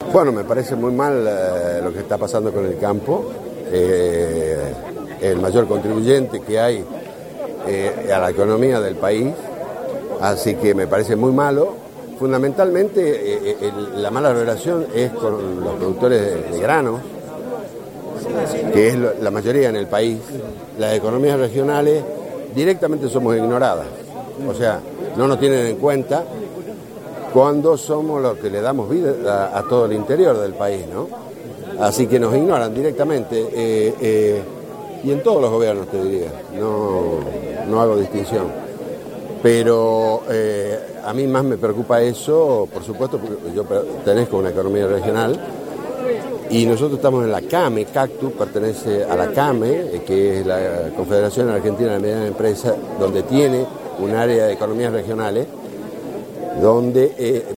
Bueno, me parece muy mal lo que está pasando con el campo. El mayor contribuyente que hay a la economía del país, así que me parece muy malo. Fundamentalmente la mala relación es con los productores de granos, que es la mayoría en el país. Las economías regionales directamente somos ignoradas, o sea, no nos tienen en cuenta cuando somos los que le damos vida a todo el interior del país, ¿no? Así que nos ignoran directamente, y en todos los gobiernos te diría, no hago distinción. Pero a mí más me preocupa eso, por supuesto, porque yo pertenezco a una economía regional y nosotros estamos en la CAME. Cactus pertenece a la CAME, que es la Confederación Argentina de Medianas Empresas, donde tiene un área de economías regionales, donde